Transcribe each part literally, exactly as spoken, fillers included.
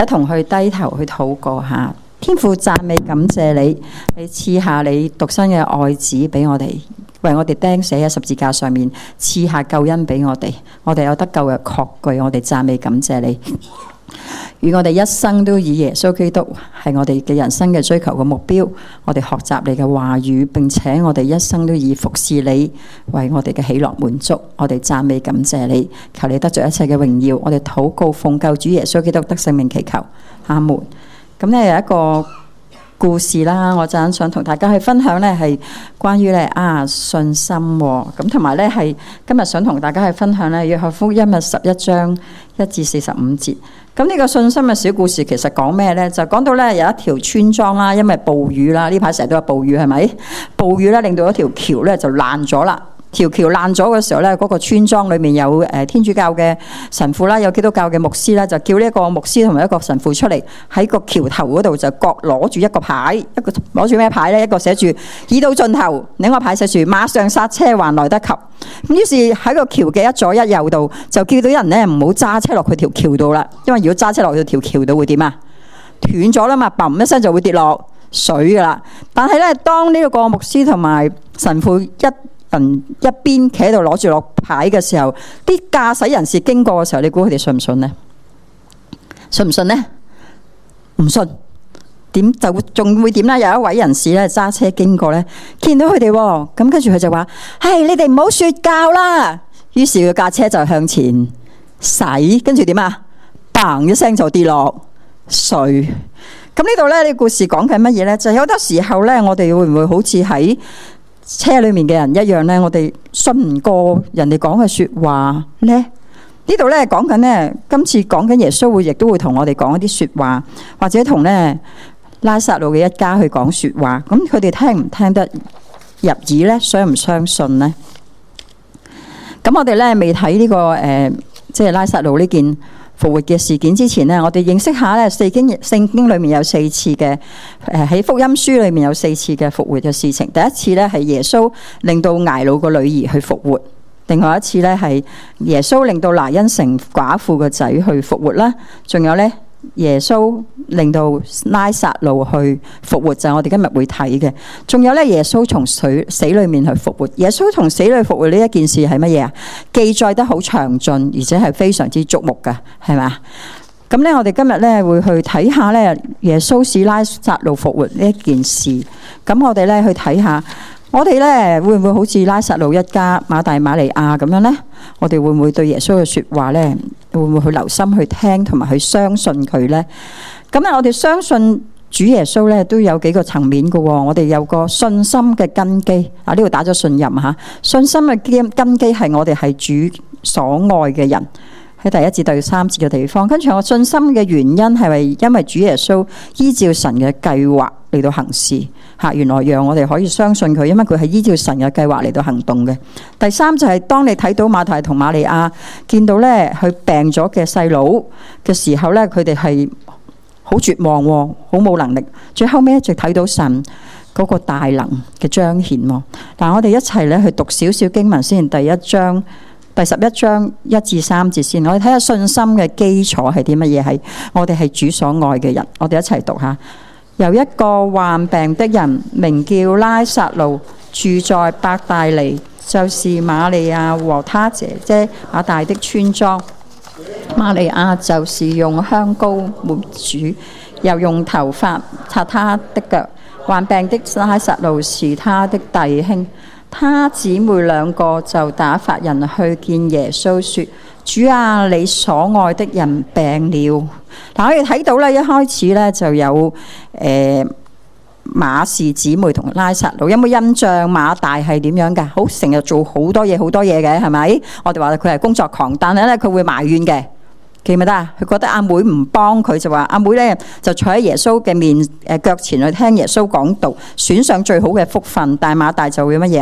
一同去低頭去禱告下。天父，讚美感謝你，你賜下你獨生嘅愛子俾我哋，為我哋釘死喺十字架上面，賜下救恩俾我哋，我哋有得救嘅確據，我哋讚美感謝你。願我哋一生都以耶穌基督係我哋嘅人生嘅追求嘅目標，我哋學習你嘅話語，並且我哋一生都以服侍你為我哋嘅喜樂滿足。我哋讚美感謝你，求你得着一切嘅榮耀。我哋禱告奉救主耶穌基督得聖名祈求，阿門。咁咧有一個故事啦，我陣想同大家去分享咧，係關於咧啊信心喎。咁同埋咧係今日想同大家去分享咧約翰福音嘅十一章一至四十五節。咁呢個信心嘅小故事其實講咩咧？就講到咧有一條村莊啦，因為暴雨啦，呢排成日都有暴雨係咪？暴雨咧令到一條橋咧就爛咗啦。條橋爛咗嘅時候咧，嗰個村莊裏面有誒天主教嘅神父啦，有基督教嘅牧師啦，就叫呢一個牧師同埋一個神父出嚟喺個橋頭嗰度就各攞住一個牌，一個攞住咩牌咧？一個寫住已到盡頭，另一個牌寫住馬上剎車還來得及。咁於是喺個橋嘅一左一右度就叫到人咧唔好揸車落去條橋度啦，因為如果揸車落去條橋度會點啊？斷咗啦嘛，砰一聲就會跌落水噶啦。但係咧，當呢個牧師同埋神父一人一邊企喺度攞住落牌嘅時候，啲駕駛人士經過嘅時候，你估佢哋信唔信呢？信唔信呢？唔信。點就仲會點咧？有一位人士咧揸車經過咧，見到佢哋，咁跟住佢就話：係你哋唔好說教啦！於是佢架車就向前駛，跟住點啊？嘭一聲就跌落水。咁呢度咧，呢個故事講緊乜嘢咧？就係有好多時候咧，我哋會唔會好似喺車裏面嘅人一樣咧，我哋信唔過人哋講嘅說話咧。呢度咧講緊咧，今次講緊耶穌會亦都會同我哋講一啲說話，或者同咧拉撒路嘅一家去講說話。咁佢哋聽唔聽得入耳咧？相唔相信咧？咁我哋咧未睇呢個誒，即係拉撒路呢件復活嘅事件之前呢，我哋認識下咧，聖經聖經裏面有四次嘅誒喺福音書裏面有四次嘅復活嘅事情。第一次咧係耶穌令到睚魯個女兒去復活，另外一次咧係耶穌令到拿因城寡婦個仔去復活啦，仲有咧耶穌令到拉撒路去復活，就係我哋今日會睇嘅。仲有咧耶穌從死死裏面去復活。耶穌從死裏復活呢一件事係乜嘢啊？記載得好詳盡，而且係非常之矚目噶，係咪？咁咧我哋今日咧會去睇下咧耶穌使拉撒路復活呢一件事。咁我哋咧去睇下，我哋咧會唔會好似拉撒路一家馬大馬利亞咁樣咧？我哋會唔會對耶穌嘅說話咧，會唔會去留心去聽同埋去相信佢咧？咁咧我哋相信主耶穌咧都有幾個層面嘅。我哋有個信心嘅根基啊，呢度打咗信任吓。信心嘅根基係我哋係主所愛嘅人，喺第一至第三節嘅地方。跟住我信心嘅原因係咪因為主耶穌依照神嘅計劃嚟到行事吓？原來讓我哋可以相信佢，因為佢係依照神嘅計劃嚟到行動嘅。第三就係當你睇到馬太同瑪利亞見到咧佢病咗嘅細佬嘅時候咧，佢哋係好絕望，好冇能力。最後尾一直睇到神嗰個大能嘅彰顯。嗱，我哋一齊咧去讀少少經文先，第一章。第十一章一至三節先，我哋睇下信心嘅基礎係啲乜嘢？係我哋係主所愛嘅人，我哋一齊讀下。有一個患病的人，名叫拉撒路，住在伯大尼，就是瑪利亞和她姐姐馬大的村莊。瑪利亞就是用香膏抹主，又用頭髮擦他的腳。患病的拉撒路是他的弟兄。他姊妹兩個就打發人去見耶穌，說：主啊，你所愛的人病了。嗱，我哋睇到咧，一開始咧就有誒、呃、馬氏姊妹同拉撒路，有冇印象？馬大係點樣噶？好，成日做好多嘢，好多嘢嘅，係咪？我哋話佢係工作狂，但係咧佢會埋怨嘅。記唔記得啊？佢覺得阿妹唔幫佢，就話阿妹咧就坐喺耶穌嘅面誒腳前去聽耶穌講道，選上最好嘅福分。但係馬大就會乜嘢啊？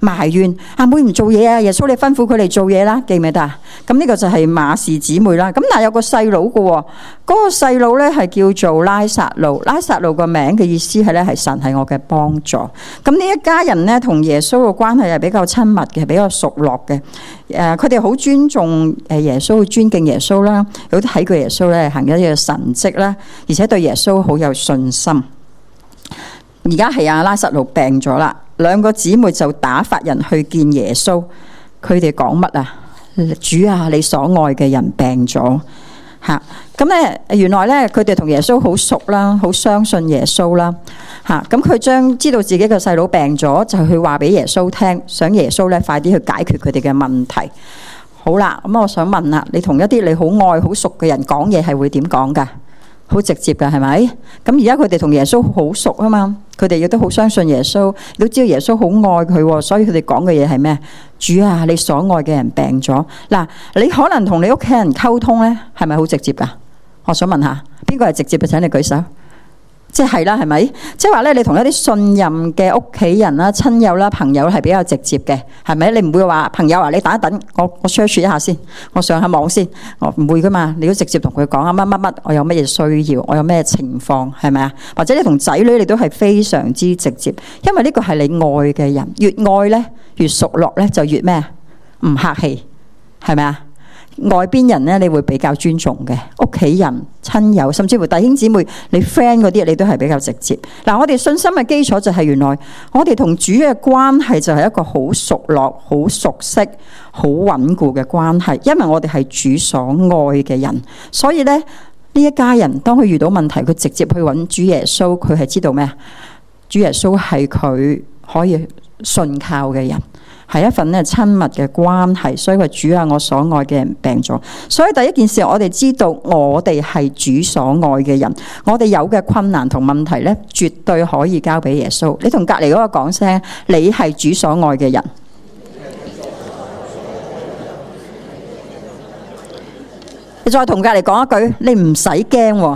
埋怨阿妹唔做嘢啊，耶穌你吩咐佢嚟做嘢啦，記唔記得啊？咁呢個就係馬氏姊妹啦。咁但係有個細佬嘅，嗰個細佬咧係叫做拉撒路。拉撒路個名嘅意思係咧係神係我嘅幫助。咁呢一家人咧同耶穌嘅關係係比較親密嘅，比較熟絡嘅。誒，佢哋好尊重誒耶穌，尊敬耶穌啦，有睇過耶穌咧行一啲神蹟啦，而且對耶穌好有信心。而家係阿拉撒路病咗啦，兩個姊妹就打發人去見耶穌。佢哋講乜啊？主啊，你所愛嘅人病咗吓。咁咧，原來咧佢哋同耶穌好熟啦，好相信耶穌啦吓。咁佢將知道自己嘅細佬病咗，就去話俾耶穌聽，想耶穌咧快啲去解決佢哋嘅問題。好啦，咁我想問啦，你同一啲你好愛好熟嘅人講嘢係會點講噶？好直接噶，係咪？咁而家佢哋同耶穌好熟啊嘛，佢哋亦都好相信耶穌，都知道耶穌好愛佢，所以佢哋講嘅嘢係咩？主啊，你所愛嘅人病咗。嗱，你可能同你屋企人溝通咧，係咪好直接噶？我想問下，邊個係直接嘅？請你舉手。即係啦，係咪？即係話咧，你同一啲信任嘅屋企人啦、親友啦、朋友係比較直接嘅，係咪？你唔會話朋友啊，你等一等，我我 search 一下先，我上下網先，我唔會噶嘛。你都直接同佢講啊，乜乜乜，我有乜嘢需要，我有咩情況，係咪啊？或者你同仔女，你都係非常之直接，因為呢個係你愛嘅人，越愛咧，越熟絡咧，就越咩？唔客氣，係咪啊？外邊人咧，你會比較尊重嘅，屋企人、親友，甚至乎弟兄姊妹，你 friend 嗰啲，你都係比較直接。嗱，我哋信心嘅基礎就係原來我哋同主嘅關係就係一個好熟絡、好熟悉、好穩固嘅關係，因為我哋係主所愛嘅人，所以咧呢一家人當佢遇到問題，佢直接去揾主耶穌，佢係知道咩啊？主耶穌係佢可以信靠嘅人。係一份咧親密嘅關係，所以話主啊，我所愛嘅人病咗。所以第一件事，我哋知道我哋係主所愛嘅人，我哋有嘅困難同問題咧，絕對可以交俾耶穌。你同隔籬嗰個講聲，你係主所愛嘅人。你再同隔籬講一句，你唔使驚。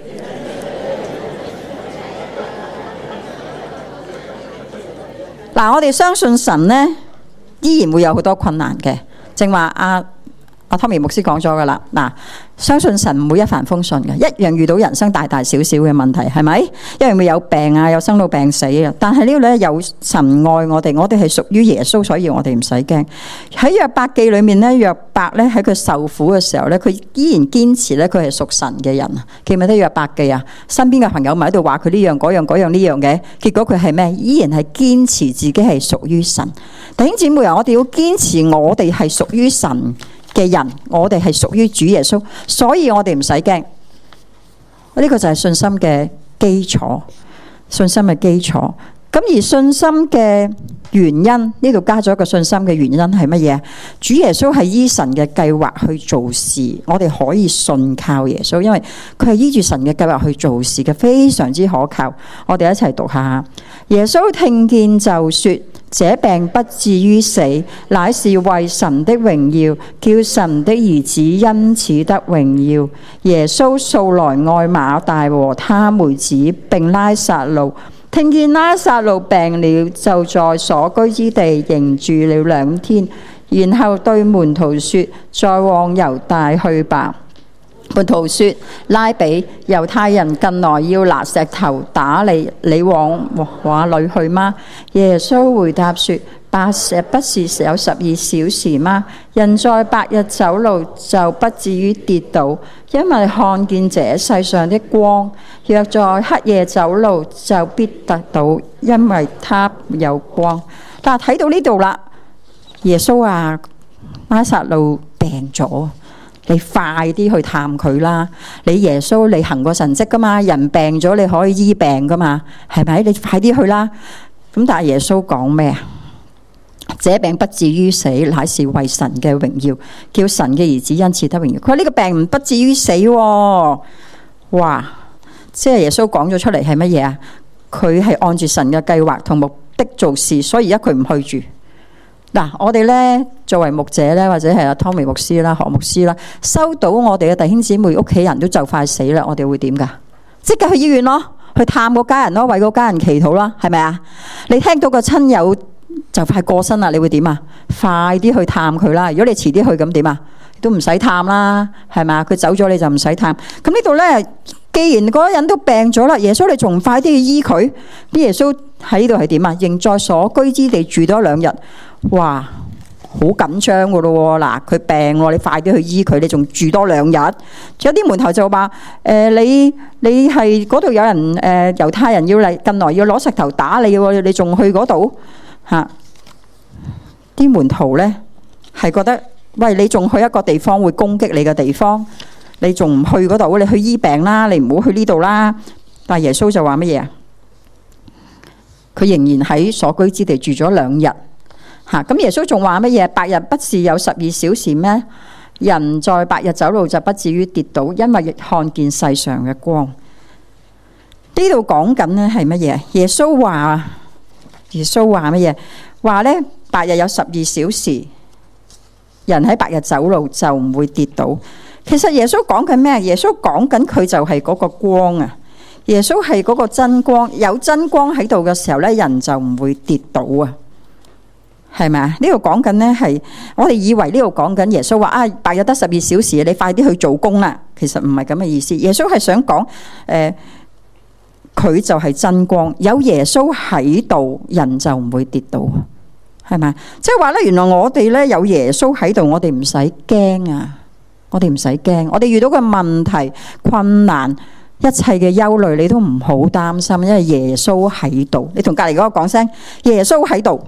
嗱，我哋相信神咧。依然會有好多困難嘅，正話阿阿 Tommy 牧師講咗噶啦。嗱，相信神唔會一帆風順嘅，一樣遇到人生大大小小嘅問題，係咪？一樣會有病啊，有生老病死啊。但係呢個咧有神愛我哋，我哋係屬於耶穌，所以我哋唔使驚。喺約伯記裏面咧，約伯咧喺佢受苦嘅時候咧，佢依然堅持咧佢係屬神嘅人。記唔記得約伯記啊？身邊嘅朋友咪喺度話佢呢樣嗰樣嗰樣呢樣嘅，結果佢係咩？依然係堅持自己係屬於神。弟兄姊妹啊，我哋要堅持我哋係屬於神嘅人，我哋係屬於主耶穌，所以我哋唔使驚。呢個就係信心嘅基礎，信心嘅基礎。咁而信心嘅原因，呢度加咗一個信心嘅原因係乜嘢？主耶穌係依神嘅計劃去做事，我哋可以信靠耶穌，因為佢係依住神嘅計劃去做事嘅，非常之可靠。我哋一齊讀下。耶穌聽見就說：這病不至於死，乃是為神的榮耀，叫神的兒子因此得榮耀。耶穌素來愛馬大和他妹子，並拉撒路。聽見拉撒路病了，就在所居之地仍住了兩天，然後對門徒說：再往猶大去吧。門徒說：拉比，猶太人近來要拿石頭打你，你往哪裏去嗎？耶穌回答說：白日不是有十二小時嗎？人在白日走路就不至於跌倒，因為看見這世上的光；若在黑夜走路就必跌倒，因為他有光。但係睇到呢度啦，耶穌啊，拉撒路病咗，你快啲去探佢啦！你耶穌你行過神蹟噶嘛？人病咗你可以醫病噶嘛？係咪？你快啲去啦！咁但係耶穌講咩啊？這病不至於死，乃是為神嘅榮耀，叫神嘅兒子因此得榮耀。佢話呢個病唔不至於死喎。哇！即係耶穌講咗出嚟係乜嘢啊？佢係按住神嘅計劃同目的做事，所以而家佢唔去住。嗱，我哋咧作為牧者咧，或者係阿 Tommy 牧師啦、何牧師啦，收到我哋嘅弟兄姊妹屋企人都就快死啦，我哋會點噶？即刻去醫院咯，去探個家人咯，為個家人祈禱啦，係咪啊？你聽到個親友就快過身啦，你會點啊？快啲去探佢啦！如果你遲啲去咁點啊？都唔使探啦，係咪？佢走咗你就唔使探。咁呢度咧，既然嗰個人都病咗啦，耶穌你仲唔快啲去醫佢？啲耶穌喺呢度係點啊？仍在所居之地住多兩日。哇，好緊張噶咯喎！嗱，佢病喎，你快啲去醫佢，你仲住多兩日。有啲門徒就話：誒、呃，你你係嗰度有人誒、呃、猶太人要嚟近來要攞石頭打你喎，你仲去嗰度嚇？啲門徒咧係覺得，喂，你仲去一個地方會攻擊你嘅地方，你仲唔去嗰度？你去醫病啦，你唔好去呢度啦。但係耶穌就話乜嘢啊？佢仍然喺所居之地住咗兩日嚇。咁耶穌仲話乜嘢？白日不是有十二小時咩？人在白日走路就不至於跌倒，因為看見世上嘅光。呢度講緊呢係乜嘢？耶穌話，耶穌話乜嘢？話呢，白日有十二小時，人喺白日走路就唔會跌倒。其實耶穌講緊咩？耶穌講緊佢就係嗰個光啊！耶穌係嗰個真光，有真光喺度嘅時候咧，人就唔會跌倒啊！係咪啊？呢度講緊呢係我哋以為呢度講緊耶穌話啊，白日得十二小時，你快啲去做工啦。其實唔係咁嘅意思。耶穌係想講誒，佢、呃、就係真光，有耶穌喺度，人就唔會跌倒。係咪？即係話咧，原來我哋咧有耶穌喺度，我哋唔使驚啊！我哋唔使驚，我哋遇到嘅問題、困難、一切嘅憂慮，你都唔好擔心，因為耶穌喺度。你同隔籬嗰個講聲，耶穌喺度。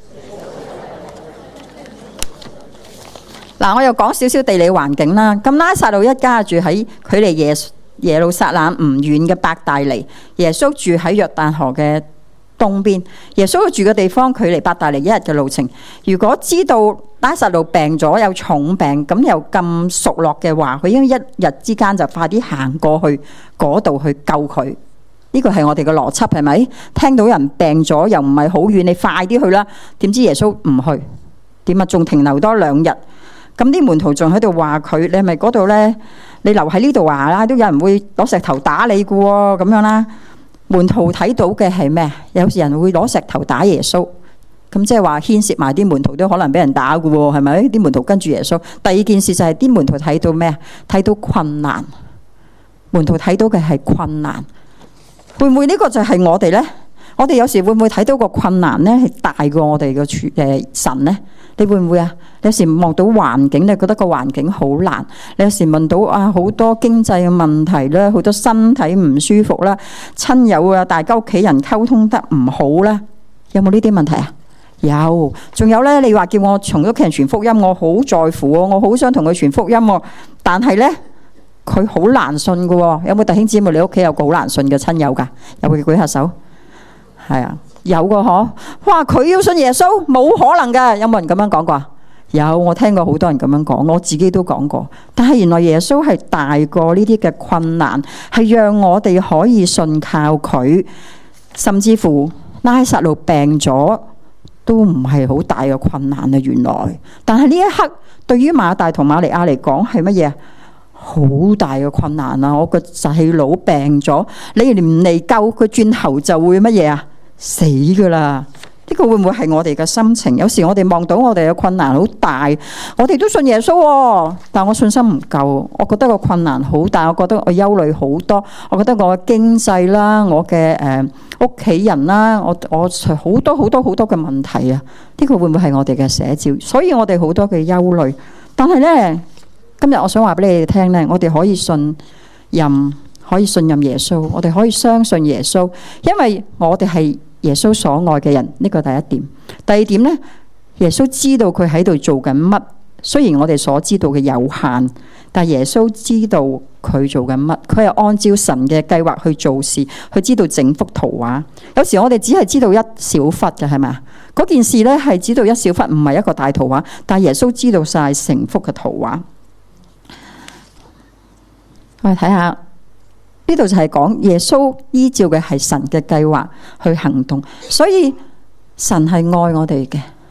嗱，我又講少少地理環境啦。咁拉撒路一家住喺距離耶耶路撒冷唔遠嘅伯大尼，耶穌住喺約旦河嘅東邊。耶穌住嘅地方距離伯大尼一日嘅路程。如果知道拉撒路病咗有重病，咁又咁熟絡嘅話，佢應該一日之間就快啲行過去嗰度去救佢。呢個係我哋嘅邏輯，係咪？聽到人病咗又唔係好遠，你快啲去啦。點知耶穌唔去，點啊？仲停留多兩日。咁啲門徒仲喺度話佢：你係咪嗰度呢？你留喺呢度話啦，都有人會攞石頭打你嘅喎，咁樣啦。門徒睇到嘅係咩？有時人會攞石頭打耶穌，咁即係話牽涉埋啲門徒都可能俾人打嘅喎，係咪？啲門徒跟住耶穌。第二件事就係啲門徒睇到咩？睇到困難。門徒睇到嘅係困難，會唔會呢個就係我哋呢？我哋有時會唔會睇到個困難呢係大過我哋嘅處誒神呢？你會唔會啊？你有時望到環境，你覺得個環境好難。你有時問到啊，好多經濟嘅問題啦，好多身體唔舒服啦，親友啊，大家屋企人溝通得唔好啦，有冇呢啲問題啊？有，仲有咧，你話叫我從屋企人傳福音，我好在乎喎，我好想同佢傳福音喎，但係咧佢好難信㗎喎。有冇弟兄姊妹你屋企有個好難信嘅親友㗎？有冇舉下手？係啊。有個嗬，哇！佢要信耶穌，冇可能噶。有冇人咁樣講過？有，我聽過好多人咁樣講，我自己都講過。但係原來耶穌係大過呢啲嘅困難，係讓我哋可以信靠佢，甚至乎拉撒路病咗都唔係好大嘅困難啊！原來，但係呢一刻對於馬大同馬利亞嚟講係乜嘢？好大嘅困難啊！我個細佬病咗，你唔嚟救佢，轉頭就會乜嘢啊？死噶啦！呢個會唔會係我哋嘅心情？有時我哋望到我哋嘅困難好大，我哋都信耶穌喎，但我信心唔夠，我覺得個困難好大，我覺得我憂慮好多，我覺得我嘅經濟啦，我嘅誒屋企人啦，我我好多好多好多嘅問題啊！呢個會唔會係我哋嘅寫照？所以我哋好多嘅憂慮。但係呢，今日我想話俾你哋聽呢，我哋可以信任，可以信任耶穌，我哋可以相信耶穌，因為我哋係耶穌所愛嘅人，呢個第一點。第二點呢，耶穌知道佢喺度做緊乜，雖然我哋所知道嘅有限，但耶穌知道佢做緊乜，佢係按照神嘅計劃去做事，佢知道整幅圖畫。有時我哋只係知道一小忽嘅，係咪啊？嗰件事呢係知道一小忽，唔係一個大圖畫，但耶穌知道晒成幅嘅圖畫。我哋睇下。呢度就係講耶穌依照嘅係神嘅計劃去行動，所以神係愛我哋嘅，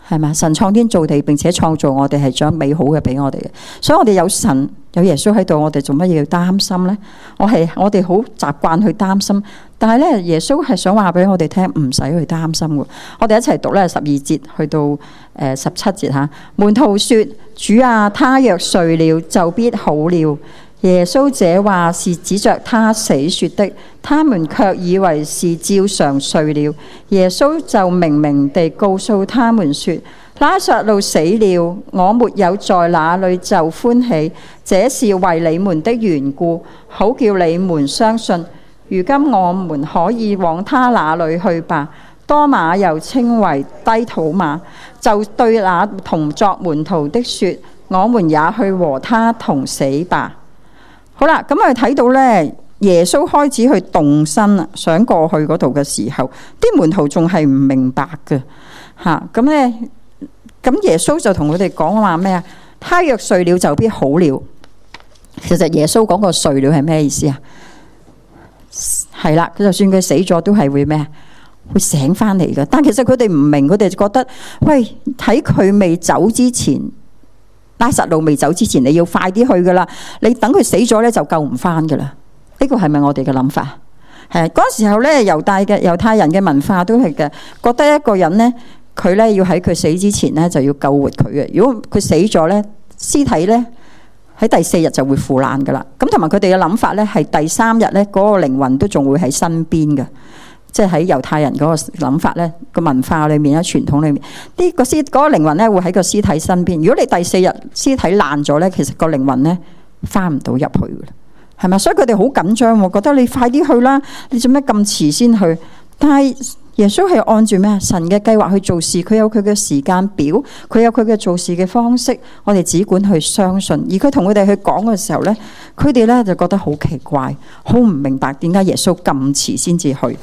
係咪？神創天造地，並且創造我哋係將美好嘅俾我哋嘅，所以我哋有神有耶穌喺度，我哋做乜嘢要擔心呢？我係我哋好習慣去擔心，但係咧耶穌係想話俾我哋聽，唔使去擔心嘅。我哋一齊讀咧十二節去到誒十七節吓。門徒說：主啊，他若睡了，就必好了。耶穌這話是指着他死說的，他們卻以為是照常睡了。耶穌就明明地告訴他們說：拉撒路死了，我沒有在那裏就歡喜，這是為你們的緣故，好叫你們相信。如今我們可以往他那裏去吧。多馬又稱為低土馬，就對那同作門徒的說：我們也去和他同死吧。好啦，咁我哋睇到咧，耶穌開始去動身啦，想過去嗰度嘅時候，啲門徒仲係唔明白嘅吓。咁咧，咁耶穌就同佢哋講話咩啊？他若睡了，就必好了。其實耶穌講個睡了係咩意思啊？係啦，就算佢死咗，都係會咩？會醒翻嚟嘅。但其實佢哋唔明，佢哋覺得，喂，喺佢未走之前。拉撒路未走之前，你要快啲去噶啦！你等佢死咗咧，就救唔翻噶啦。呢個係咪我哋嘅諗法？係嗰時候咧，猶大嘅猶太人嘅文化都係嘅，覺得一個人咧，佢咧要喺佢死之前咧就要救活佢嘅。如果佢死咗咧，屍體咧喺第四日就會腐爛噶啦。咁同埋佢哋嘅諗法咧，係第三日咧嗰個靈魂都仲會喺身邊嘅。即係喺猶太人嗰個諗法咧，個文化裏面咧，傳統裏面，啲個屍嗰個靈魂咧會喺個屍體身邊。如果你第四日屍體爛咗咧，其實個靈魂咧翻唔到入去噶啦，係咪？所以佢哋好緊張，我覺得你快啲去啦，你做咩咁遲先去？但係耶穌係按住咩神嘅計劃去做事，佢有佢嘅時間表，佢有佢嘅做事嘅方式，我哋只管去相信。而佢同佢哋去講嘅時候咧，佢哋咧就覺得好奇怪，好唔明白點解耶穌咁遲先至去。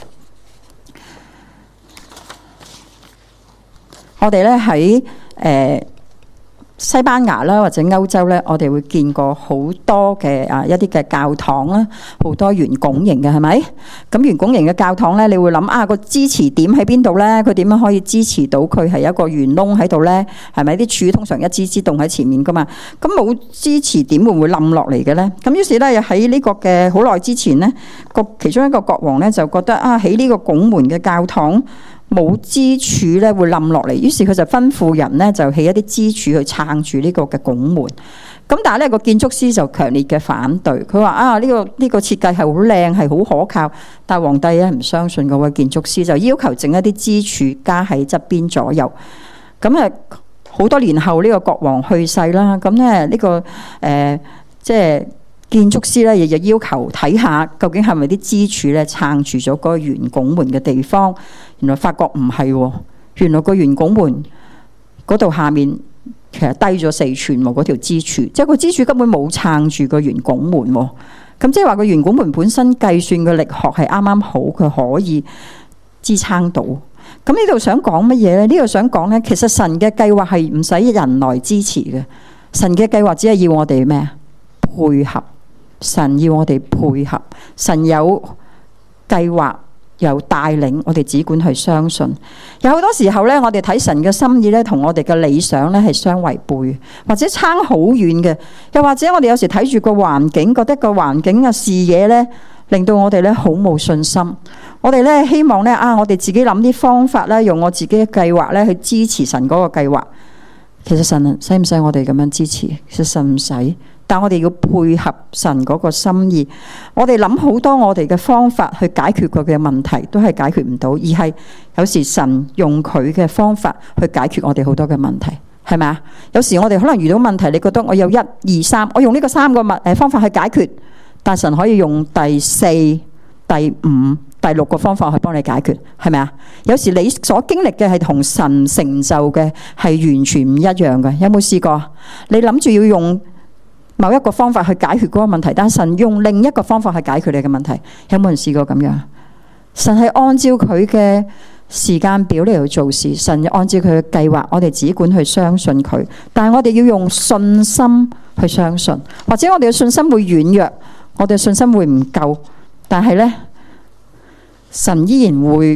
我哋咧喺誒西班牙啦，或者歐洲咧，我哋會見過好多嘅啊一啲嘅教堂啦，好多圓拱形嘅，係咪？咁圓拱形嘅教堂咧，你會諗啊個支持點喺邊度咧？佢點樣可以支持到佢係一個圓窿喺度咧？係咪？啲柱通常一支支棟喺前面噶嘛？咁冇支持點會唔會冧落嚟嘅咧？咁於是咧喺呢個嘅好耐之前咧，個其中一個國王咧就覺得啊，起呢個拱門嘅教堂冇支柱咧會冧落嚟，於是佢就吩咐人咧就起一啲支柱去撐住呢個嘅拱門。咁但係咧個建築師就強烈嘅反對，佢話啊呢個呢個設計係好靚係好可靠，但係皇帝咧唔相信嗰位建築師，就要求整一啲支柱加喺側邊左右。咁啊好多年後呢個國王去世啦，咁咧呢個誒即係建築師咧亦就要求睇下究竟係咪啲支柱咧撐住咗嗰個圓拱門嘅地方。原來發覺唔係喎，原來個圓拱門嗰度下面其實低咗四寸喎，嗰條支柱，即係個支柱根本冇撐住個圓拱門喎。咁即係話個圓拱門本身計算嘅力學係啱啱好，佢可以支撐到。咁呢度想講乜嘢咧？呢度想講咧，其實神嘅計劃係唔使人來支持嘅，神嘅計劃只係要我哋咩啊？配合。神要我哋配合，神有計劃。有帶領，我哋只管去相信。有好多時候咧，我哋睇神嘅心意咧，同我哋嘅理想咧係相違背，或者差好遠嘅。又或者我哋有時睇住個環境，覺得個環境嘅視野咧，令到我哋咧好冇信心。我哋咧希望咧啊，我哋自己諗啲方法咧，用我自己嘅計劃咧去支持神嗰個計劃。其實神使唔使我哋咁樣支持？其實神唔使。但我哋要配合神嗰個心意，我哋諗好多我哋嘅方法去解決佢嘅問題，都係解決唔到，而係有時神用佢嘅方法去解決我哋好多嘅問題，係咪啊？有時我哋可能遇到問題，你覺得我有一二三，我用呢個三個物誒方法去解決，但神可以用第四、第五、第六個方法去幫你解決，係咪啊？有時你所經歷嘅係同神成就嘅係完全唔一樣嘅，有冇試過？你諗住要用某一個方法去解決嗰個問題，但神用另一個方法去解決你嘅問題，有冇人試過咁樣？神係按照佢嘅時間表嚟去做事，神按照佢嘅計劃，我哋只管去相信佢。但係我哋要用信心去相信，或者我哋嘅信心會軟弱，我哋嘅信心會唔夠，但係呢，神依然會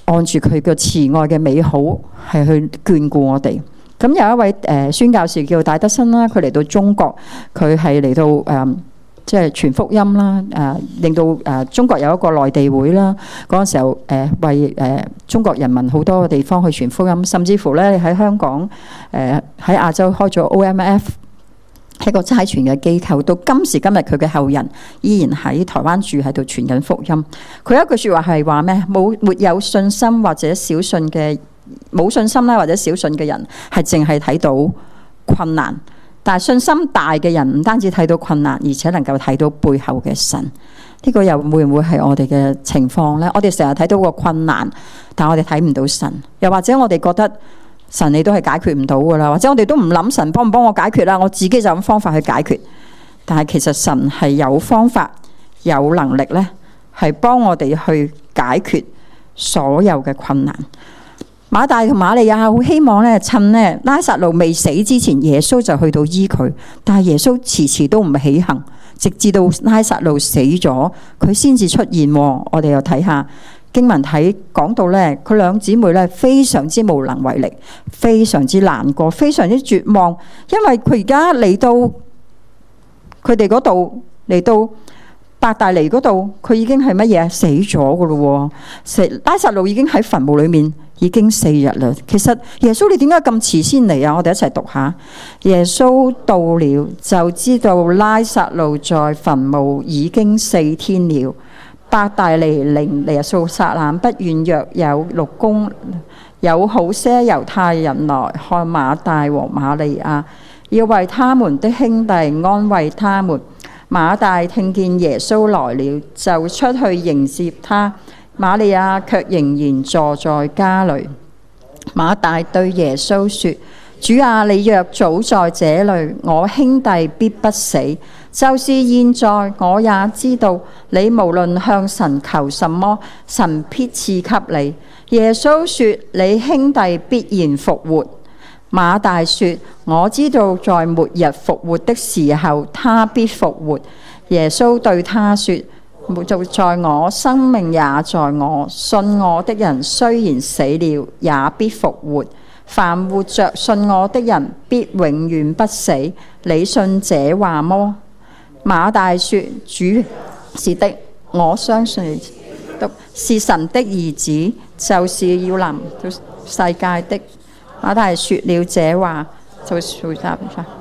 按住佢嘅慈愛嘅美好係去眷顧我哋。咁有一位誒、呃、宣教士叫戴德生啦，佢嚟到中國，佢係嚟到誒、呃、即係傳福音啦，誒、呃、令到誒、呃、中國有一個內地會啦。嗰陣時候誒、呃、為誒、呃、中國人民好多個地方去傳福音，甚至乎咧喺香港誒喺亞洲開咗 O M F。係個差傳嘅機構，到今時今日佢嘅後人依然喺台灣住喺度傳緊福音。佢有一句説話係話咩？冇沒有信心或者小信嘅冇信心啦，或者小信嘅人係淨係睇到困難，但係信心大嘅人唔單止睇到困難，而且能夠睇到背後嘅神。呢個又會唔會係我哋嘅情況呢？我哋成日睇到個困難，但我哋睇唔到神，又或者我哋覺得神你都係解決唔到噶啦，或者我哋都唔諗神幫唔幫我解決啦，我自己就有方法去解決。但係其實神係有方法、有能力咧，係幫我哋去解決所有嘅困難。馬大同馬利亞好希望咧，趁咧拉撒路未死之前，耶穌就去到醫佢，但係耶穌遲遲都唔起行，直至到拉撒路死咗，佢先至出現。我哋又睇下。經文睇講到咧，佢兩姊妹咧非常之無能為力，非常之難過，非常之絕望，因為佢而家嚟到佢哋嗰度，嚟到伯大尼嗰度，佢已經係乜嘢？死咗噶咯，死拉撒路已經喺墳墓裏面已經四日啦。其實耶穌你點解咁遲先嚟啊？我哋一齊讀下。耶穌到了，就知道拉撒路在墳墓已經四天了。伯大尼離耶路撒冷不遠，約有六公，有好些猶太人來看馬大和馬利亞，要為他們的兄弟安慰他們。馬大聽見耶穌來了，就出去迎接他。馬利亞卻仍然坐在家裏。馬大對耶穌說：主啊，你若早在這裏，我兄弟必不死。就是現在，我也知道你無論向神求什麼，神必賜給你。耶穌說：你兄弟必然復活。馬大說：我知道在末日復活的時候，他必復活。耶穌對他說：就在我，生命也在我。信我的人雖然死了，也必復活。凡活着信我的人，必永遠不死。你信這話麼？馬大說：主是的，我相信是神的兒子，就是要臨到世界的。馬大說了這話，就回答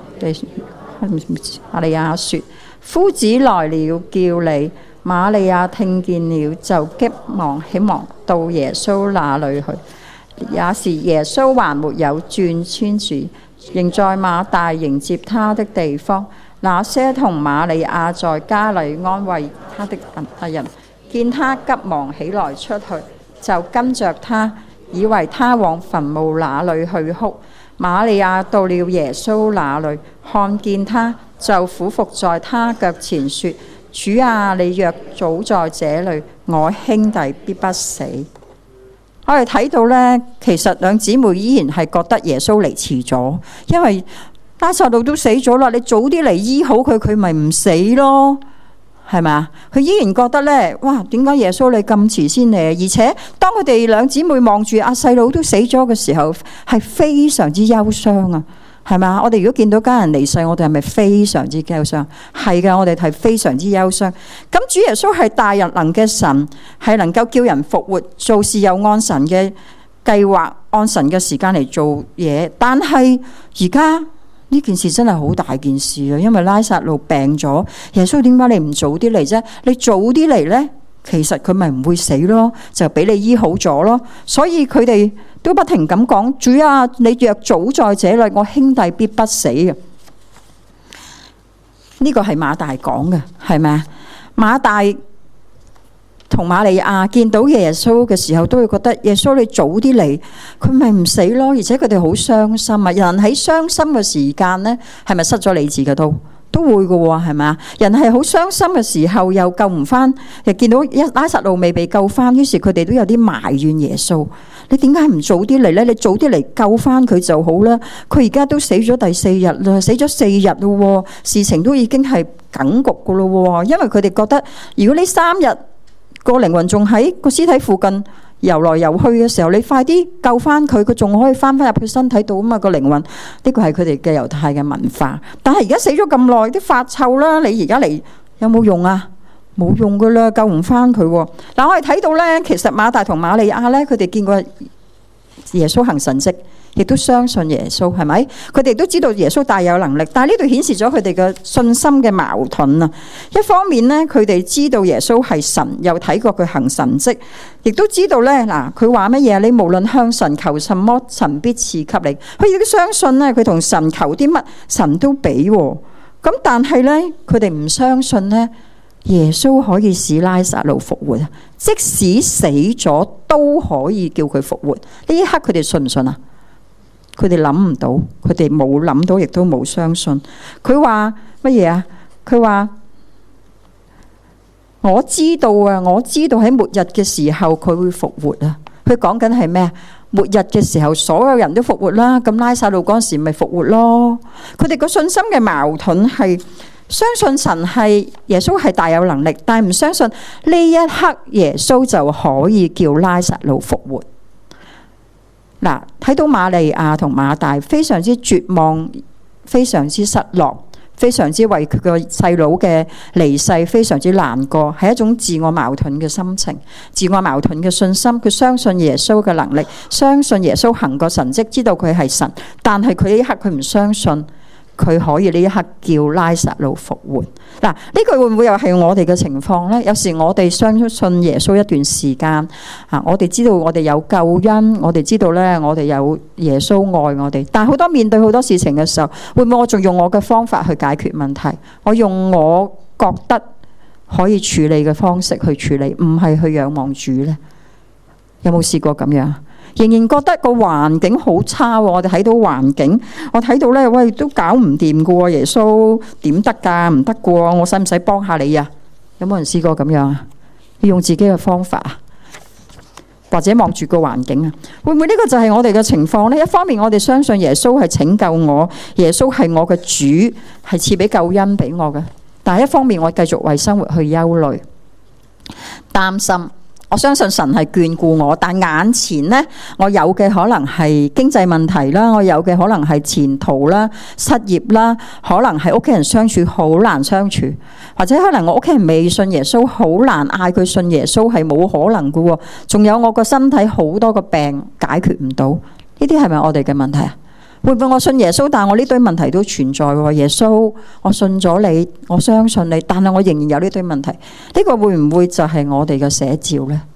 馬利亞說：夫子來了，叫你。馬利亞聽見了，就急忙起忙到耶穌那裏去。也是耶穌還沒有轉圈子，仍在馬大迎接他的地方。那些同瑪利亞在家裏安慰他的人，見他急忙起來出去，就跟着他，以為他往墳墓那裏去哭。瑪利亞到了耶穌那裏，看見他，就俯伏在他腳前說：主啊，你若早在這裏，我兄弟必不死。我哋睇到呢，其實兩姊妹依然係覺得耶穌嚟遲咗，因為拉撒路都死咗啦，你早啲嚟醫好佢，佢咪唔死咯，係咪啊？佢依然覺得呢，哇，點解耶穌你咁遲先嚟？而且當佢哋兩姊妹望住阿細佬都死咗嘅時候，係非常之憂傷啊，係咪啊？我哋如果見到家人離世，我哋係咪非常之憂傷？係嘅，我哋係非常之憂傷。咁主耶穌係大能嘅神，係能夠叫人復活，做事又按神嘅計劃，按神嘅時間嚟做嘢。但係而家呢件事真係好大件事啊！因為拉撒路病咗，耶穌點解你唔早啲嚟啫？你早啲嚟呢，其實佢咪唔會死咯，就俾你醫好咗咯。所以佢哋都不停咁講：主啊，你若早在這裏，我兄弟必不死嘅。呢個係馬大講嘅，係咪啊？馬大同瑪利亞見到耶穌嘅時候，都會覺得耶穌你早啲嚟，佢咪唔死咯。而且佢哋好傷心啊！人喺傷心嘅時間呢，係咪失咗理智嘅都都會嘅喎？係咪啊？人係好傷心嘅時候，又救唔翻，又見到一拉撒路未被救翻，於是佢哋都有啲埋怨耶穌。你點解唔早啲嚟呢？你早啲嚟救翻佢就好啦。佢而家都死咗第四日啦，死咗四日咯，事情都已經係梗局嘅咯。因為佢哋覺得，如果呢三日個靈魂仲喺個屍體附近， 游來游去嘅時候，你快啲救翻佢，佢仲可以翻翻入去身體度啊嘛，個靈魂。呢個係佢哋嘅猶太嘅文化。但係而家死咗咁耐，啲發臭啦，你而家嚟有冇用啊？冇用噶啦，救唔翻佢。嗱，我哋睇到咧，其實馬大同瑪利亞咧，佢哋見過耶穌行神蹟，亦都相信耶穌，係咪？佢哋都知道耶穌大有能力，但係呢度顯示咗佢哋嘅信心嘅矛盾啊！一方面呢，佢哋知道耶穌係神，又睇過佢行神蹟，亦都知道呢，嗱，佢話乜嘢？你無論向神求什麼，神必賜給你。佢亦都相信呢，佢同神求啲乜，神都俾。咁但係呢，佢哋唔相信呢，耶穌可以使拉撒路復活啊！即使死咗都可以叫佢復活。呢一刻佢哋信唔信啊？佢哋諗唔到，佢哋冇諗到，亦都冇相信。佢話乜嘢啊？佢話我知道啊，我知道喺末日嘅時候佢會復活啊。佢講緊係咩啊？末日嘅時候所有人都復活啦，咁拉撒路嗰時咪復活咯。佢哋個信心嘅矛盾係相信神係耶穌係大有能力，但係唔相信呢一刻耶穌就可以叫拉撒路復活。嗱，睇到瑪利亞同馬大非常之絕望，非常之失落，非常之為佢個細佬嘅離世非常之難過，係一種自我矛盾嘅心情，自我矛盾嘅信心。佢相信耶穌嘅能力，相信耶穌行過神蹟，知道佢係神，但係佢呢一刻佢唔相信佢可以呢一刻叫拉撒路復活。嗱，呢句會唔會又係我哋嘅情況呢？有時我哋相信耶穌一段時間，啊，我哋知道我哋有救恩，我哋知道咧，我哋有耶穌愛我哋。但係好多面對好多事情嘅時候，會唔會我仲用我嘅方法去解決問題？我用我覺得可以處理嘅方式去處理，唔係去仰望主呢？有冇試過咁樣？仍然覺得個環境好差喎，我哋睇到環境，我睇到咧，喂，都搞唔掂噶喎，耶穌點得噶？唔得噶喎，我使唔使幫下你啊？有冇人試過咁樣啊？要用自己嘅方法啊，或者望住個環境啊？會唔會呢個就係我哋嘅情況呢？一方面我哋相信耶穌係拯救我，耶穌係我嘅主，係賜俾救恩俾我嘅，但係一方面我繼續為生活去憂慮、擔心。我相信神係眷顧我，但眼前呢，我有嘅可能係經濟問題啦，我有嘅可能係前途啦、失業啦，可能係屋企人相處好難相處，或者可能我屋企人未信耶穌，好難嗌佢信耶穌，係冇可能㗎喎。仲有我個身體好多個病解決唔到，呢啲係咪我哋嘅問題啊？會唔會我信耶穌，但係我呢堆問題都存在喎？耶穌，我信咗你，我相信你，但係我仍然有呢堆問題。呢個會唔會就係我哋嘅寫照呢？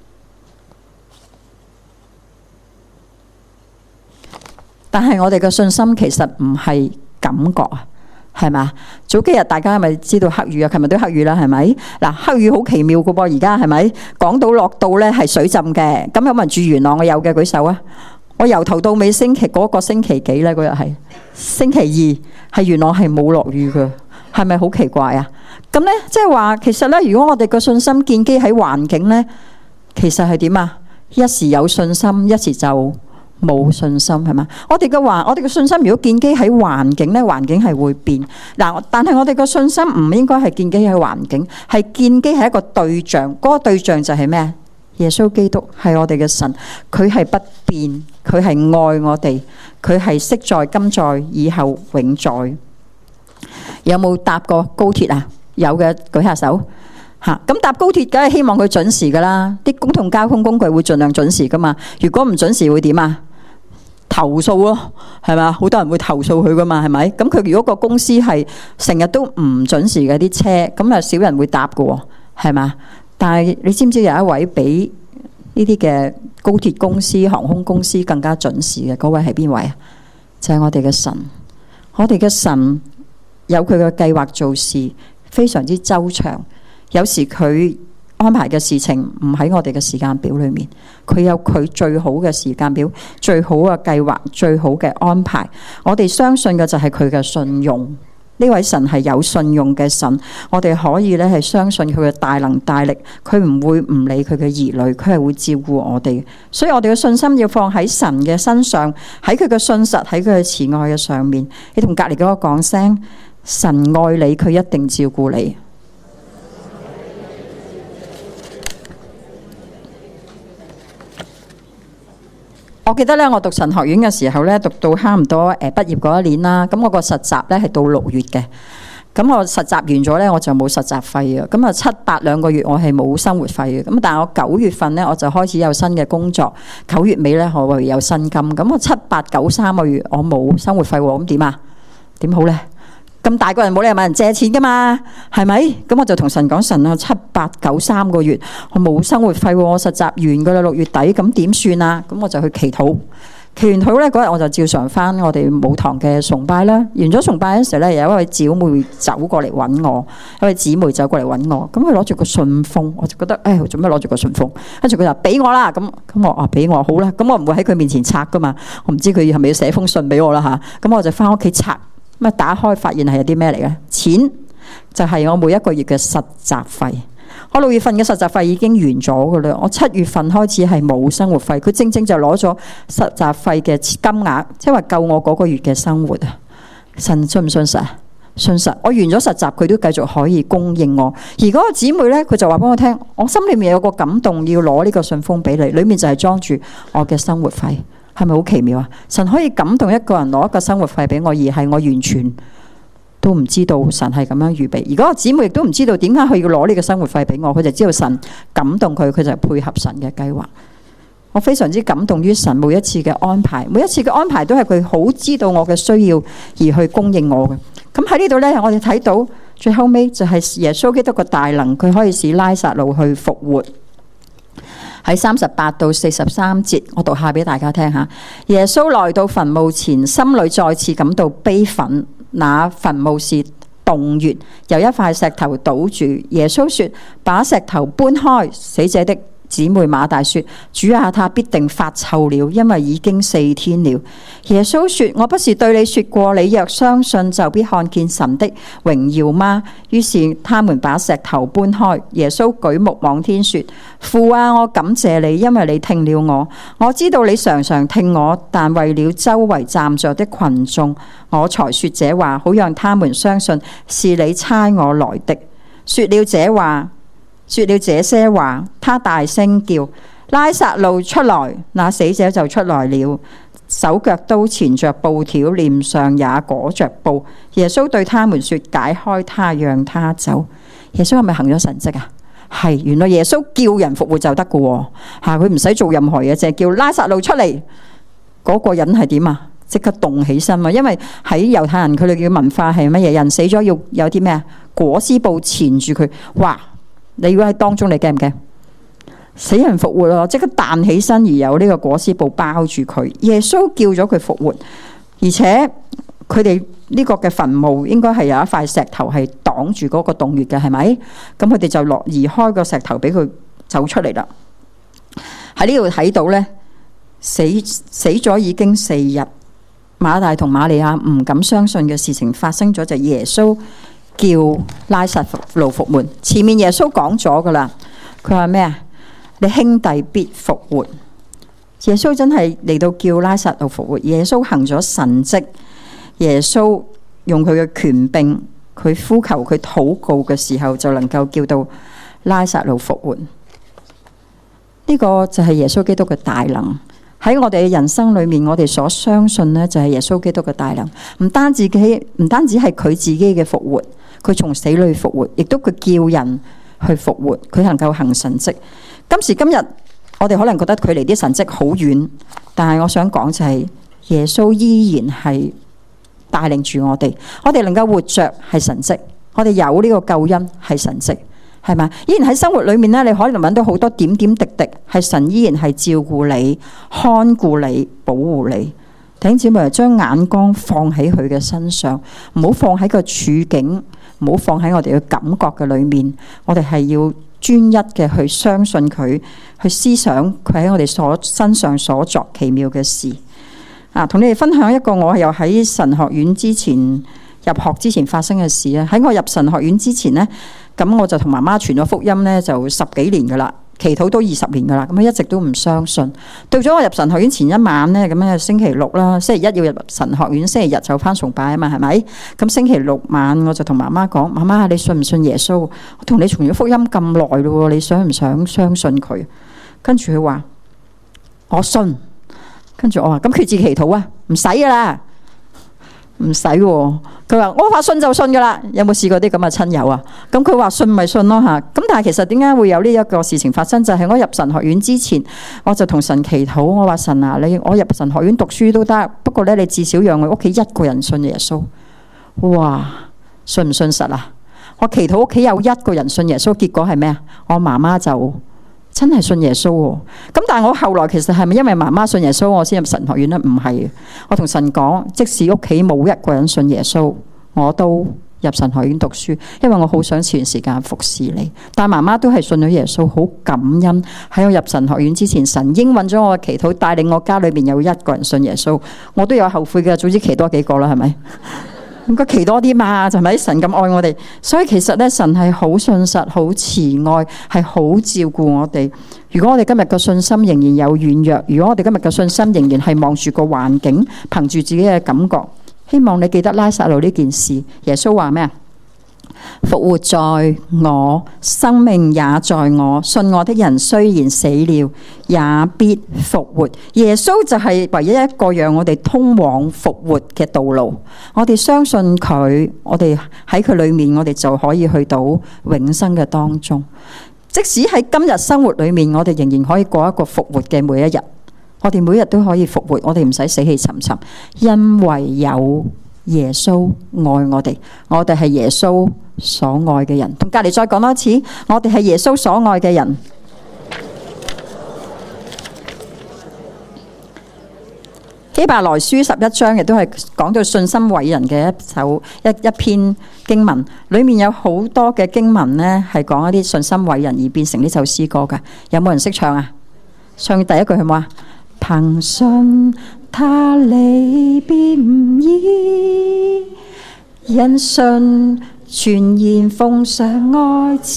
但係我哋嘅信心其實唔係感覺啊，係咪？早幾日大家係咪知道黑雨啊？琴日都黑雨啦，係咪？嗱，黑雨好奇妙㗎噃，而家係咪？港島落到咧係水浸嘅，咁有冇人住元朗？我有嘅舉手啊！我由頭到尾星期嗰個星期幾咧？嗰日係星期二，係元朗係冇落雨嘅，係咪好奇怪啊？咁咧即係話，其實咧，如果我哋個信心建基喺環境咧，其實係點啊？一時有信心，一時就冇信心，係嘛？我哋嘅話，我哋嘅信心如果建基喺環境咧，環境係會變嗱。但係我哋嘅信心唔應該係建基喺環境，係建基喺一個對象。嗰個對象就係咩？耶穌基督係我哋嘅神，佢係不變，佢係愛我哋，佢係昔在、今在、以後永在。有冇搭過高鐵啊？有嘅舉下手吓。咁搭高鐵梗係希望佢準時噶啦，啲公共交通工具會盡量準時噶嘛。如果唔準時會點啊？投訴咯，係咪？好多人會投訴佢噶嘛，係咪？咁佢如果個公司係成日都唔準時嘅啲車，咁啊少人會搭噶，係嘛？但係你知唔知有一位比呢啲嘅高鐵公司、航空公司更加準時嘅嗰位係邊位啊？就係我哋嘅神。我哋嘅神有佢嘅計劃做事，非常之周詳。有時佢安排嘅事情唔喺我哋嘅時間表裏面，佢有佢最好嘅時間表、最好嘅計劃、最好嘅安排。我哋相信嘅就係佢嘅信用。呢位神係有信用嘅神，我哋可以咧係相信佢嘅大能大力，佢唔會唔理佢嘅兒女，佢係會照顧我哋。所以我哋嘅信心要放喺神嘅身上，喺佢嘅信實，喺佢嘅慈愛嘅上面。你同隔籬嗰個講聲，神愛你，佢一定照顧你。 我記得咧，我讀神學院嘅時候咧，讀到差唔多誒畢業嗰一年啦。咁我個實習咧係到六月嘅。咁我實習完咗咧，我就冇實習費啊。咁啊七八兩個月我係冇生活費嘅。咁但係我九月份咧我就開始有新嘅工作。九月尾咧我會有薪金。咁我七八九三個月我冇生活費喎。咁點啊？點好咧？咁大個人冇理由問人借錢噶嘛，係咪？咁我就同神講，神啊，七八九三個月我冇生活費喎，我實習完噶啦，六月底，咁點算啊？咁我就去祈禱，祈完禱咧嗰日我就照常翻我哋母堂嘅崇拜啦。完咗崇拜嗰時咧，有一位姊妹走過嚟揾我，一位姊妹走過嚟揾我，咁佢攞住個信封，我就覺得誒做咩攞住個信封？跟住佢就俾我啦，咁咁我啊俾我好啦，咁我唔會喺佢面前拆噶嘛，我唔知佢係咪要寫封信俾我啦吓，咁我就翻屋企拆。咁啊！打開發現係有啲咩嚟嘅？錢就係我每一個月嘅實習費。我六月份嘅實習費已經完咗噶啦。我七月份開始係冇生活費，佢正正就攞咗實習費嘅金額，即係話夠我嗰個月嘅生活啊！神信唔信實？信實。我完咗實習，佢都繼續可以供應我。而嗰個姊妹咧，佢就話俾我聽，我心裏面有個感動，要攞呢個信封俾你，裏面就係裝住我嘅生活費。係咪好奇妙啊？神可以感動一個人攞一個生活費俾我，而係我完全都唔知道神係咁樣預備。而嗰個姊妹亦都唔知道點解佢要攞呢個生活費俾我，佢就知道神感動佢，佢就配合神嘅計劃。我非常之感動於神每一次嘅安排，每一次嘅安排都係佢好知道我嘅需要而去供應我嘅。咁喺呢度呢，我哋睇到最後尾就係耶穌基督嘅大能，佢可以使拉撒路去復活。喺三十八到四十三節，我讀下俾大家聽下。耶穌來到墳墓前，心裏再次感到悲憤。那墳墓是洞穴，有一塊石頭堵住。耶穌說：把石頭搬開。死者的姊妹馬大說：主啊，他必定發臭了，因為已經四天了。耶穌說：我不是對你說過，你若相信，就必看見神的榮耀嗎？於是他們把石頭搬開。耶穌舉目望天說：父啊，我感謝你，因為你聽了我。我知道你常常聽我，但為了周圍站着的群眾，我才說這話，好讓他們相信是你差我來的。說了這話。說了這些話，他大聲叫：拉撒路出來！那死者就出來了，手腳都纏着布條，臉上也裹着布。耶穌對他們說：解開他，讓他走。耶穌係咪行咗神蹟啊？係，原來耶穌叫人復活就得噶喎，吓，佢唔使做任何嘢，淨係叫拉撒路出嚟。嗰個人係點啊？即刻動起身啊！因為喺猶太人佢哋嘅文化係乜嘢？人死咗要有啲咩啊？裹屍布纏住佢。哇！你如果喺當中，你驚唔驚？死人復活咯，即刻彈起身，而有呢個裹屍布包住佢。耶穌叫咗佢復活，而且佢哋呢個嘅墳墓應該係有一塊石頭係擋住嗰個洞穴嘅，係咪？咁佢哋就落移開個石頭俾佢走出嚟啦。喺呢度睇到呢，死死咗已經四日，馬大同瑪利亞唔敢相信嘅事情發生咗，就係耶穌叫拉撒路復活。前面耶穌講咗噶啦，佢話咩啊？你兄弟必復活。耶穌真係嚟到叫拉撒路復活。耶穌行咗神蹟，耶穌用佢嘅權柄，佢呼求佢禱告嘅時候，就能夠叫到拉撒路復活。呢個就係耶穌基督嘅大能。喺我哋嘅人生裏面，我哋所相信呢，就係耶穌基督嘅大能。唔單止佢，唔單止係佢自己嘅復活，佢從死裏復活，亦都佢叫人去復活，佢能夠行神蹟。今時今日，我哋可能覺得距離啲神蹟好遠，但係我想講就係耶穌依然係帶領住我哋，我哋能夠活着係神蹟，我哋有呢個救恩係神蹟，係咪？依然喺生活裏面咧，你可能揾到好多點點滴滴，係神依然係照顧你、看顧你、保護你。弟兄姊妹，將眼光放喺佢嘅身上，唔好放喺個處境，唔好放喺我哋嘅感覺嘅裏面。我哋係要專一嘅去相信佢，去思想佢喺我哋所身上所作奇妙嘅事。啊，同你哋分享一個我又喺神學院之前入學之前發生嘅事啊！喺我入神學院之前呢，咁我就同媽媽傳咗福音呢，就十幾年噶啦，祈禱都二十年噶啦，咁一直都唔相信。到咗我入神學院前一晚呢，咁樣星期六啦，星期一要入神學院，星期日就返崇拜啊嘛，係咪？咁星期六晚我就同媽媽講：媽媽，你信唔信耶穌？我同你傳咗福音咁耐咯，你想唔想相信佢？跟住佢話：我信。 跟住我話：咁決志祈禱啊？唔使噶啦，唔使喎。佢話：我話信就信噶啦。有冇試過啲咁嘅親友啊？咁佢話信咪信咯嚇。咁但係其實點解會有呢一個事情發生？就係、是、我入神學院之前，我就同神祈禱，我話神啊，你我入神學院讀書都得，不過咧你至少讓我屋企一個人信耶穌。哇！信唔信實啊？我祈禱屋企有一個人信耶穌，結果係咩啊？我媽媽就真係信耶穌喎。咁但係我後來其實係咪因為媽媽信耶穌我先入神學院呢？唔係，我同神講，即使屋企冇一個人信耶穌，我都入神學院讀書，因為我好想全時間服侍你。但媽媽都係信咗耶穌，好感恩喺我入神學院之前，神應允咗我嘅祈禱，帶領我家裏面有一個人信耶穌。我都有後悔嘅，早知祈多幾個啦，係咪？應該祈多啲嘛，就係咪？神咁愛我哋，所以其實咧，神係好信實、好慈愛，係好照顧我哋。如果我哋今日嘅信心仍然有軟弱，如果我哋今日嘅信心仍然係望住個環境，憑住自己嘅感覺，希望你記得拉撒路呢件事。耶穌話咩啊？復活在我，生命也在我。信我的人雖然死了，也必復活。耶穌就係唯一一個讓我哋通往復活嘅道路。我哋相信佢，我哋喺佢裏面，我哋就可以去到永生嘅當中。即使喺今日生活裏面，我哋仍然可以過一個復活嘅每一日。我哋每日都可以復活，我哋唔使死氣沉沉，因為有耶穌愛我哋，我哋係耶穌所愛嘅人。同隔籬再講多一次，我哋係耶穌所愛嘅人。希伯來書十一章亦都係講到信心偉人嘅一首一一篇經文，裏面有好多嘅經文呢係講一啲信心偉人而變成呢首詩歌噶。有冇人識唱啊？唱第一句係冇啊？憑信他離別唔易，因信全然奉上愛子，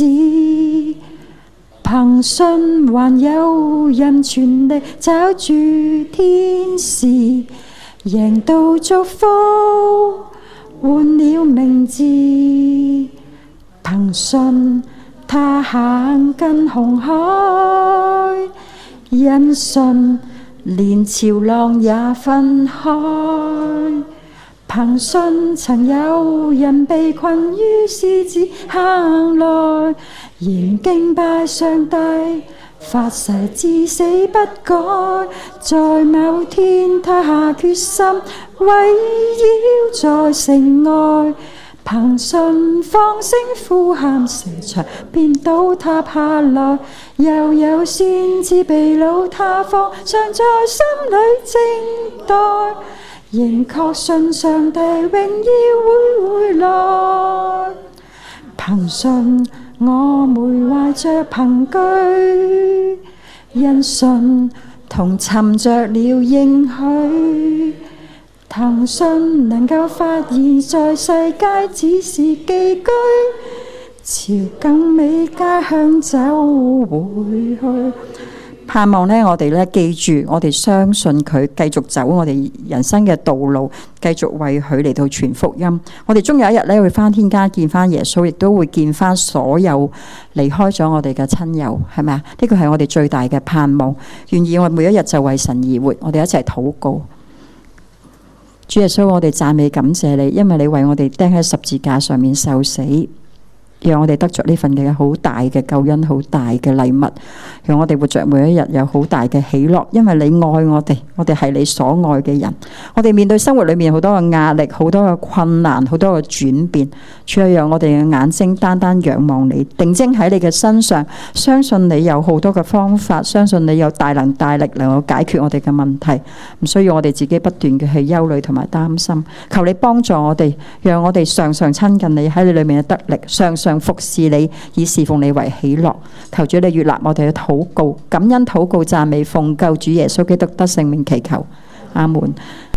憑信還有人全力找住天使，贏到祝福換了名字，憑信他行近紅海，因信連潮浪也分開，憑信曾有人被困於獅子坑內，仍敬拜上帝，發誓至死不改。在某天他下決心圍繞在城外，憑信放聲呼喊，城牆便倒塌下來。又有先知被擄他方，常在心裏靜待，仍確信上帝榮耀會回來。憑信我們懷着憑據，因信同尋着了應許。憑信能夠發現在世界只是寄居，朝更美家鄉走回去。盼望呢，我哋呢記住，我哋相信佢，繼續走我哋人生嘅道路，繼續為佢嚟到傳福音。我哋終有一日呢會返天家見返耶穌，亦都會見返所有離開咗我哋嘅親友，係咪啊？呢個係我哋最大嘅盼望。願意我每一日就為神而活，我哋一齊禱告。主耶穌，我哋讚美感謝你，因為你為我哋釘喺十字架上面受死，讓我哋得着呢份嘅好大嘅救恩，好大嘅禮物，讓我哋活着每一日有好大嘅喜樂。因為你愛我哋，我哋係你所愛嘅人。我哋面對生活裏面好多嘅壓力，好多嘅困難，好多嘅轉變，主要讓我哋嘅眼睛單單仰望你，定睛喺你嘅身上，相信你有好多嘅方法，相信你有大能大力能夠解決我哋嘅問題，唔需要我哋自己不斷嘅去憂慮同埋擔心。求你幫助我哋，讓我哋常常親近你，喺你裏面嘅得力，常常服侍你，以侍奉你為喜樂。求主你悅納我哋嘅禱告，感恩禱告讚美，奉救主耶穌基督得聖名祈求，阿門。